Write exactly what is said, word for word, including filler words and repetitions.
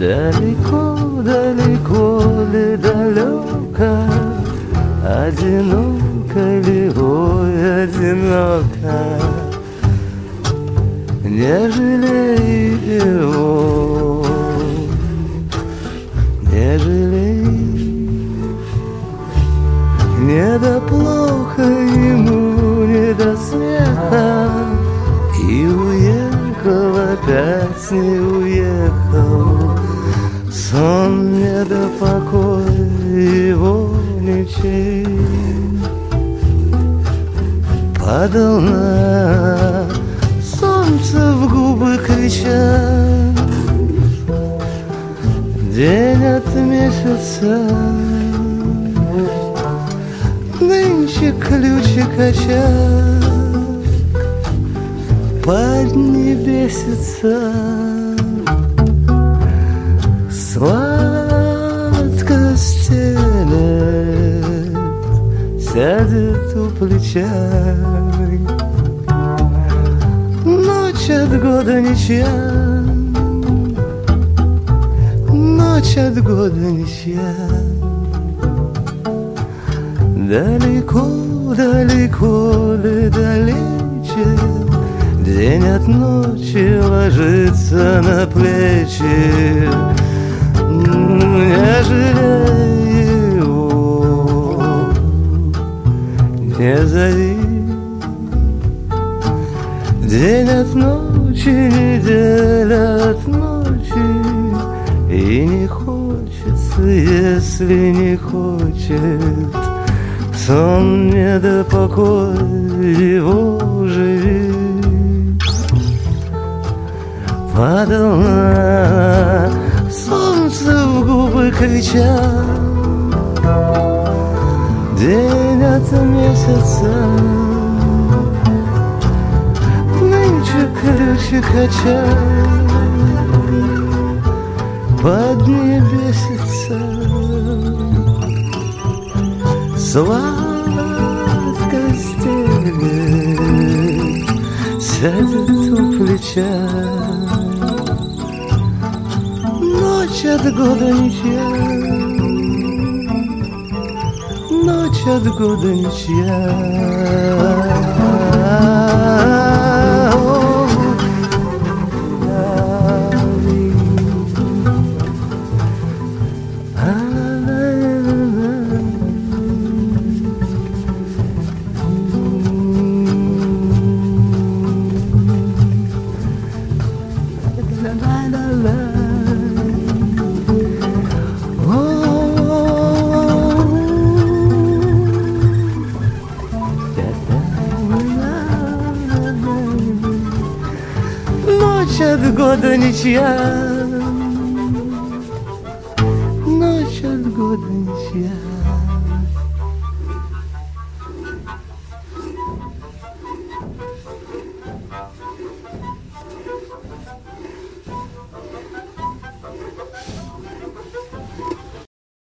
Далеко, далеко ли, далеко, одиноко ли, ой, одиноко. Не жалей его, не жалей. Не до плохо ему, не до смеха. И уехал, опять не уехал. Сон не до покоя его ничей. Падал на солнце в губы, крича день от месяца. Нынче ключик очаг поднебесится. Сладко стелет, сядет у плеча. Ночь от года ничья, ночь от года ничья. Далеко, далеко ли, далече, день от ночи ложится на плечи. Не жалей его, не зови. День от ночи, неделя от ночи. И не хочется, если не хочет. Сон не до покоя его живи. Падал на солнце в губы, крича день от месяца. Нынче ключик очаг поднебесится. Сладко стелет, сядет у плеча. Ночь от года ничья, ночь от года ничья. Ночь от года ничья, ночь от года ничья.